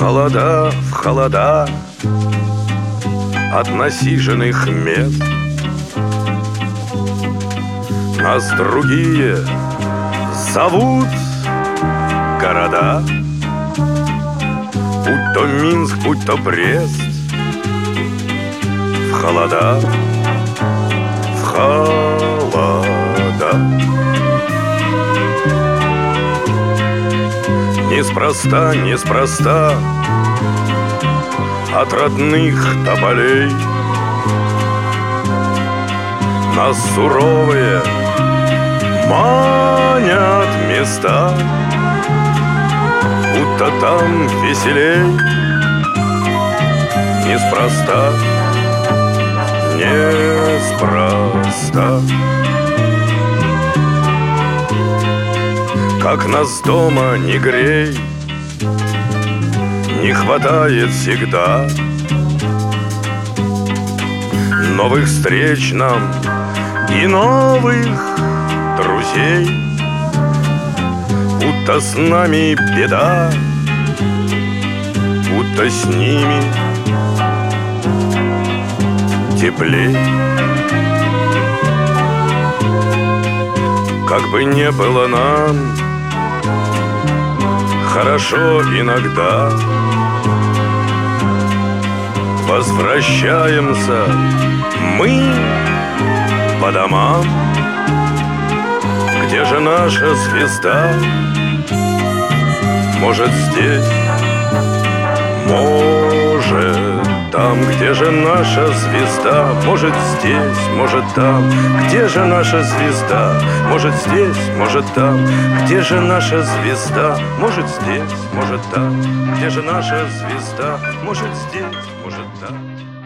в холода от насиженных мест нас другие зовут города, будь то Минск, будь то Брест. В холода, в холода. Неспроста, неспроста от родных тополей нас суровые манят места, будто там веселей. Неспроста, неспроста. Как нас дома не грей, не хватает всегда новых встреч нам и новых друзей. Будто с нами беда, будто с ними теплей. Как бы не было нам хорошо иногда, возвращаемся мы по домам. Где же наша звезда? Может, здесь, может, там. Где же наша звезда? Может, здесь, может, там. Где же наша звезда? Может, здесь, может, там. Где же наша звезда? Может, здесь, может, там. Где же наша звезда? Может, здесь, может, там.